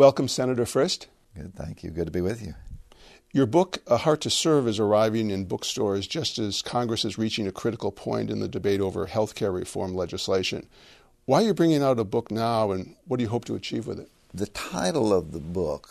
Welcome, Senator Frist. Good, thank you. Good to be with you. Your book, A Heart to Serve, is arriving in bookstores just as Congress is reaching a critical point in the debate over health care reform legislation. Why are you bringing out a book now, and what do you hope to achieve with it? The title of the book,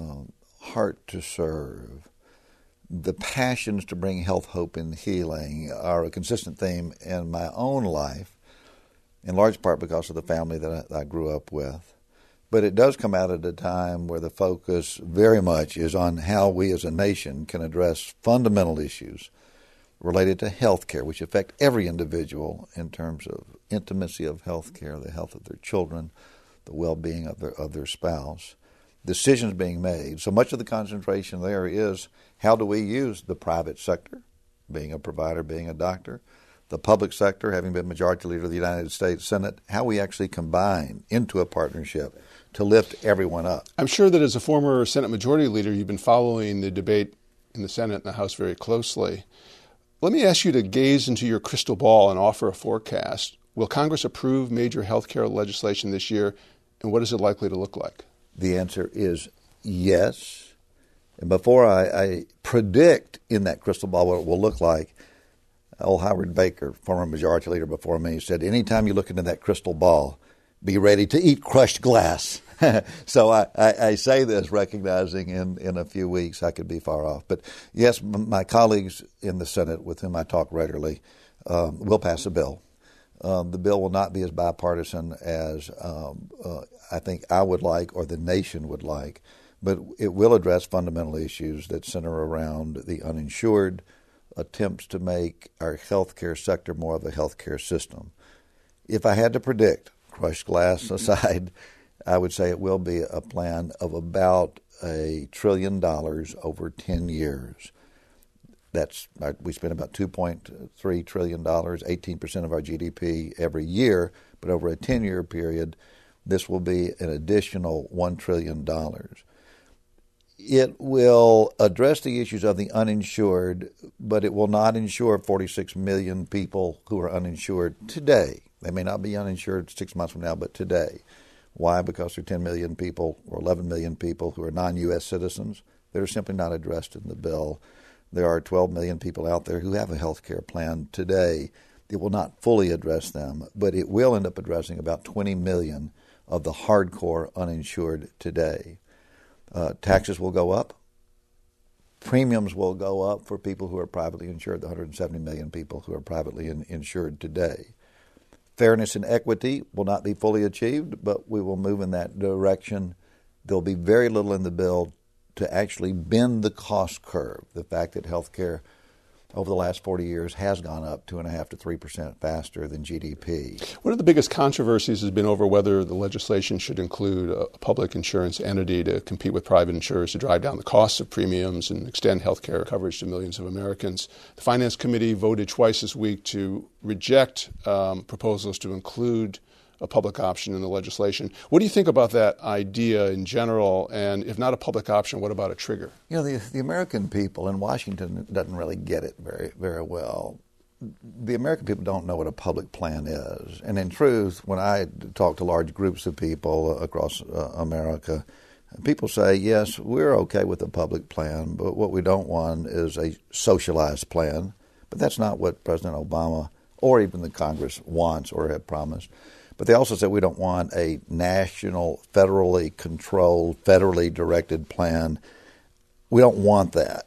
Heart to Serve, the passions to bring health, hope, and healing are a consistent theme in my own life, in large part because of the family that I grew up with. But it does come out at a time where the focus very much is on how we as a nation can address fundamental issues related to health care, which affect every individual in terms of intimacy of health care, the health of their children, the well-being of their spouse, decisions being made. So much of the concentration there is how do we use the private sector, being a provider, being a doctor, the public sector, having been Majority Leader of the United States Senate, how we actually combine into a partnership to lift everyone up. I'm sure that as a former Senate Majority Leader, you've been following the debate in the Senate and the House very closely. Let me ask you to gaze into your crystal ball and offer a forecast. Will Congress approve major health care legislation this year, and what is it likely to look like? The answer is yes. And before I predict in that crystal ball what it will look like, old Howard Baker, former Majority Leader before me, said, anytime you look into that crystal ball, be ready to eat crushed glass. So I say this recognizing in a few weeks I could be far off. But yes, my colleagues in the Senate with whom I talk regularly will pass a bill. The bill will not be as bipartisan as I think I would like or the nation would like, but it will address fundamental issues that center around the uninsured, attempts to make our healthcare sector more of a healthcare system. If I had to predict, crushed glass aside, I would say it will be a plan of about $1 trillion over 10 years. We spend about $2.3 trillion, 18% of our GDP every year, but over a 10-year period, this will be an additional $1 trillion. It will address the issues of the uninsured, but it will not insure 46 million people who are uninsured today. They may not be uninsured 6 months from now, but today. Why? Because there are 10 million people or 11 million people who are non-U.S. citizens that are simply not addressed in the bill. There are 12 million people out there who have a health care plan today. It will not fully address them, but it will end up addressing about 20 million of the hardcore uninsured today. Taxes will go up. Premiums will go up for people who are privately insured, the 170 million people who are privately insured today. Fairness and equity will not be fully achieved, but we will move in that direction. There will be very little in the bill to actually bend the cost curve. The fact that health care over the last 40 years has gone up 2.5% to 3% faster than GDP. One of the biggest controversies has been over whether the legislation should include a public insurance entity to compete with private insurers to drive down the costs of premiums and extend health care coverage to millions of Americans. The Finance Committee voted twice this week to reject proposals to include a public option in the legislation. What do you think about that idea in general? And if not a public option, what about a trigger? You know, the American people in Washington doesn't really get it very, very well. The American people don't know what a public plan is. And in truth, when I talk to large groups of people across America, people say, yes, we're okay with a public plan, but what we don't want is a socialized plan. But that's not what President Obama or even the Congress wants or have promised. But they also said we don't want a national, federally controlled, federally directed plan. We don't want that.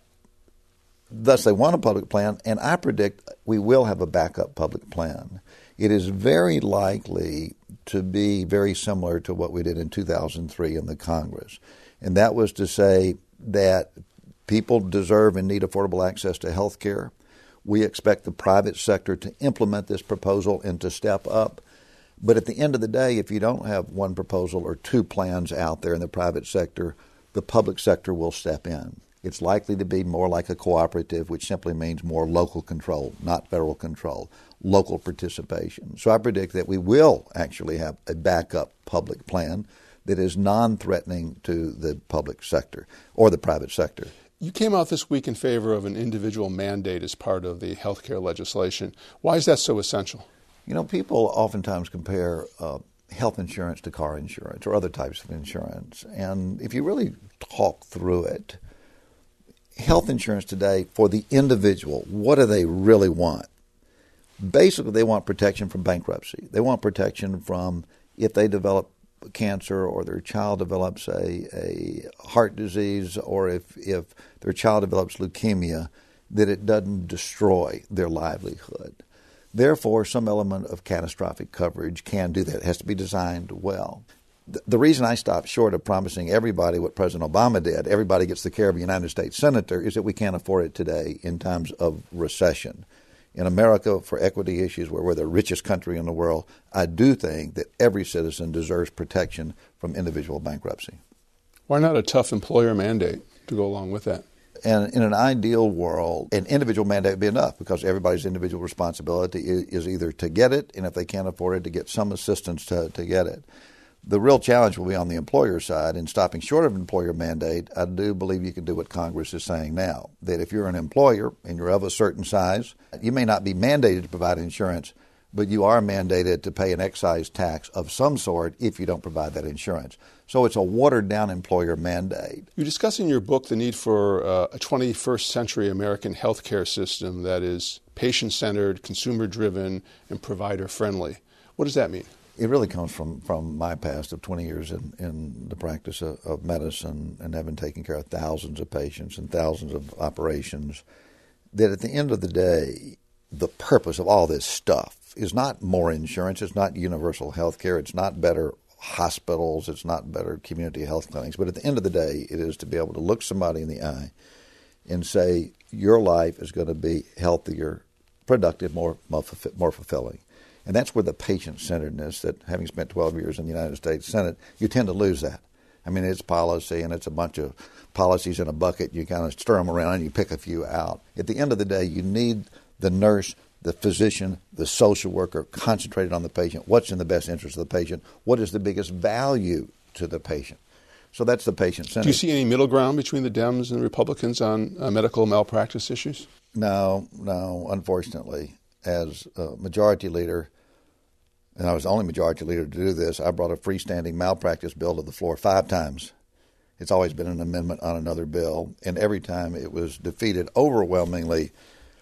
Thus, they want a public plan, and I predict we will have a backup public plan. It is very likely to be very similar to what we did in 2003 in the Congress. And that was to say that people deserve and need affordable access to health care. We expect the private sector to implement this proposal and to step up. But at the end of the day, if you don't have one proposal or two plans out there in the private sector, the public sector will step in. It's likely to be more like a cooperative, which simply means more local control, not federal control, local participation. So I predict that we will actually have a backup public plan that is non-threatening to the public sector or the private sector. You came out this week in favor of an individual mandate as part of the health care legislation. Why is that so essential? You know, people oftentimes compare health insurance to car insurance or other types of insurance. And if you really talk through it, health insurance today for the individual, what do they really want? Basically, they want protection from bankruptcy. They want protection from if they develop cancer or their child develops a heart disease or if their child develops leukemia, that it doesn't destroy their livelihood. Therefore, some element of catastrophic coverage can do that. It has to be designed well. The reason I stopped short of promising everybody what President Obama did, everybody gets the care of a United States Senator, is that we can't afford it today in times of recession. In America, for equity issues where we're the richest country in the world, I do think that every citizen deserves protection from individual bankruptcy. Why not a tough employer mandate to go along with that? And in an ideal world, an individual mandate would be enough because everybody's individual responsibility is either to get it, and if they can't afford it, to get some assistance to get it. The real challenge will be on the employer side. In stopping short of an employer mandate, I do believe you can do what Congress is saying now, that if you're an employer and you're of a certain size, you may not be mandated to provide insurance, but you are mandated to pay an excise tax of some sort if you don't provide that insurance. So it's a watered-down employer mandate. You discuss in your book the need for a 21st century American healthcare system that is patient-centered, consumer-driven, and provider-friendly. What does that mean? It really comes from my past of 20 years in the practice of medicine and having taken care of thousands of patients and thousands of operations, that at the end of the day, the purpose of all this stuff is not more insurance, it's not universal health care, it's not better hospitals, it's not better community health clinics, but at the end of the day, it is to be able to look somebody in the eye and say, your life is going to be healthier, productive, more fulfilling. And that's where the patient-centeredness that, having spent 12 years in the United States Senate, you tend to lose that. I mean, it's policy, and it's a bunch of policies in a bucket. You kind of stir them around, and you pick a few out. At the end of the day, you need the nurse, the physician, the social worker concentrated on the patient. What's in the best interest of the patient? What is the biggest value to the patient? So that's the patient-centered. Do you see any middle ground between the Dems and the Republicans on medical malpractice issues? No, unfortunately. As a majority leader, and I was the only majority leader to do this, I brought a freestanding malpractice bill to the floor 5 times. It's always been an amendment on another bill, and every time it was defeated overwhelmingly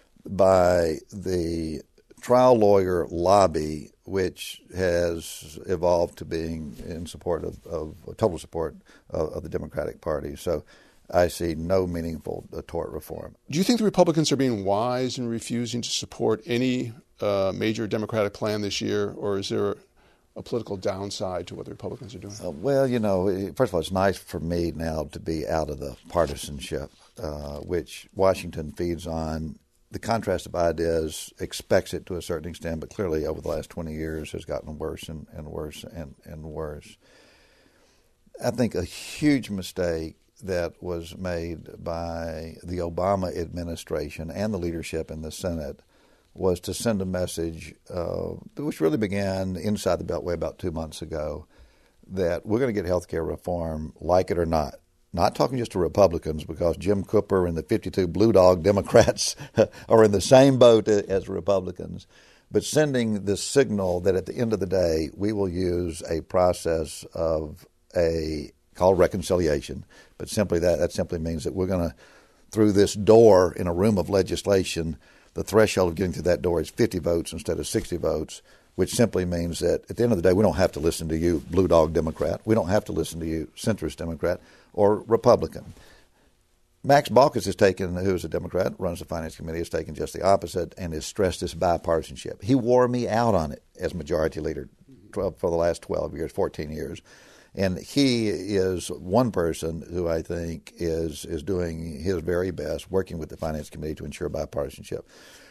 by the trial lawyer lobby, which has evolved to being in support of total support of the Democratic Party. So I see no meaningful tort reform. Do you think the Republicans are being wise in refusing to support any major Democratic plan this year, or is there a political downside to what the Republicans are doing? Well, first of all, it's nice for me now to be out of the partisanship, which Washington feeds on. The contrast of ideas expects it to a certain extent, but clearly over the last 20 years has gotten worse and worse and worse. I think a huge mistake that was made by the Obama administration and the leadership in the Senate was to send a message, which really began inside the Beltway about 2 months ago, that we're going to get health care reform, like it or not. Not talking just to Republicans, because Jim Cooper and the 52 Blue Dog Democrats are in the same boat as Republicans, but sending the signal that at the end of the day, we will use a process of called reconciliation, but simply that simply means that we're going to, through this door in a room of legislation, the threshold of getting through that door is 50 votes instead of 60 votes, which simply means that at the end of the day, we don't have to listen to you, Blue Dog Democrat. We don't have to listen to you, centrist Democrat or Republican. Max Baucus has taken, who is a Democrat, runs the Finance Committee, has taken just the opposite and has stressed this bipartisanship. He wore me out on it as majority leader for the last 12 years, 14 years. And he is one person who I think is doing his very best, working with the Finance Committee to ensure bipartisanship.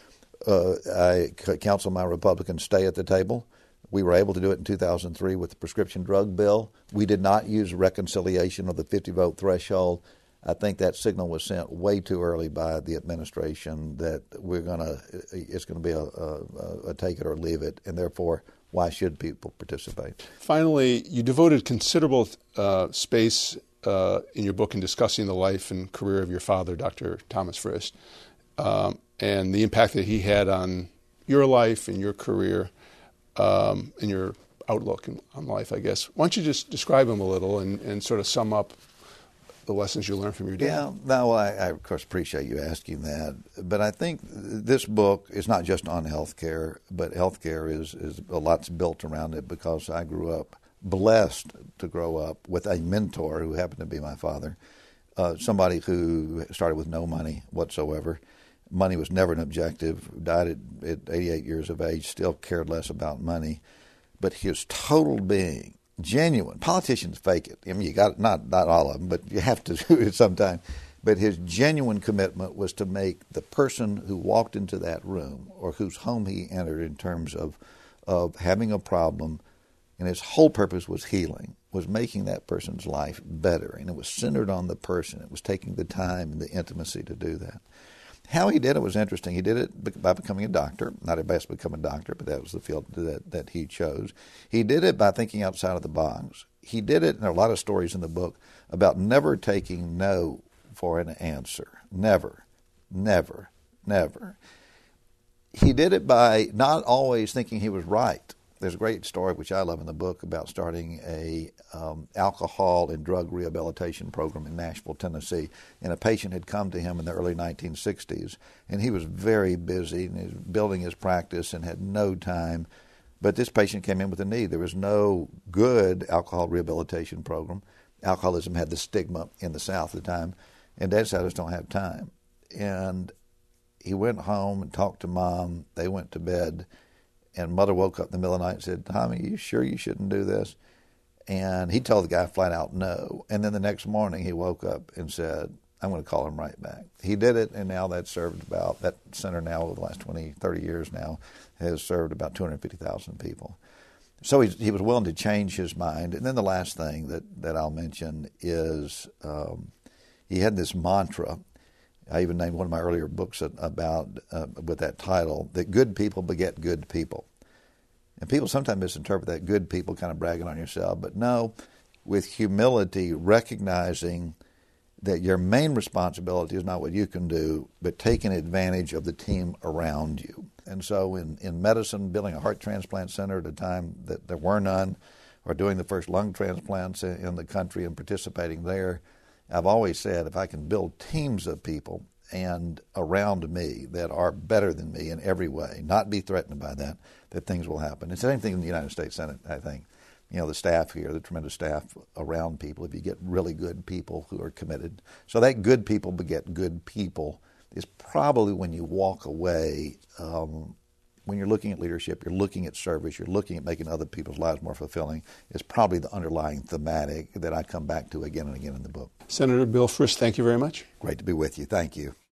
I counsel my Republicans stay at the table. We were able to do it in 2003 with the prescription drug bill. We did not use reconciliation of the 50-vote threshold. I think that signal was sent way too early by the administration that it's going to be a take it or leave it, and therefore, why should people participate? Finally, you devoted considerable space in your book in discussing the life and career of your father, Dr. Thomas Frist, and the impact that he had on your life and your career and your outlook on life, I guess. Why don't you just describe him a little and sort of sum up the lessons you learned from your dad? Yeah, no, I of course appreciate you asking that. But I think this book is not just on healthcare, but healthcare is a lot's built around it because I grew up blessed to grow up with a mentor who happened to be my father, somebody who started with no money whatsoever. Money was never an objective, died at 88 years of age, still cared less about money. But his total being, genuine. Politicians fake it. I mean, you got not all of them, but you have to do it sometime. But his genuine commitment was to make the person who walked into that room or whose home he entered in terms of having a problem, and his whole purpose was healing, was making that person's life better. And it was centered on the person. It was taking the time and the intimacy to do that. How he did it was interesting. He did it by becoming a doctor. Not everybody has to become a doctor, but that was the field that he chose. He did it by thinking outside of the box. He did it, and there are a lot of stories in the book about never taking no for an answer. Never, never, never. He did it by not always thinking he was right. There's a great story, which I love in the book, about starting a alcohol and drug rehabilitation program in Nashville, Tennessee. And a patient had come to him in the early 1960s, and he was very busy and he was building his practice and had no time. But this patient came in with a need. There was no good alcohol rehabilitation program. Alcoholism had the stigma in the South at the time, and Dad said, I just don't have time. And he went home and talked to Mom. They went to bed. And Mother woke up in the middle of the night and said, Tommy, you sure you shouldn't do this? And he told the guy flat out no. And then the next morning he woke up and said, I'm going to call him right back. He did it, and now that center now over the last 20, 30 years now has served about 250,000 people. So he was willing to change his mind. And then the last thing that I'll mention is he had this mantra. I even named one of my earlier books about with that title, that good people beget good people. And people sometimes misinterpret that, good people kind of bragging on yourself. But no, with humility, recognizing that your main responsibility is not what you can do, but taking advantage of the team around you. And so in medicine, building a heart transplant center at a time that there were none, or doing the first lung transplants in the country and participating there, I've always said if I can build teams of people and around me that are better than me in every way, not be threatened by that things will happen. It's the same thing in the United States Senate, I think. You know, the staff here, the tremendous staff around people, if you get really good people who are committed. So that good people beget good people is probably when you walk away, when you're looking at leadership, you're looking at service, you're looking at making other people's lives more fulfilling, is probably the underlying thematic that I come back to again and again in the book. Senator Bill Frist, thank you very much. Great to be with you. Thank you.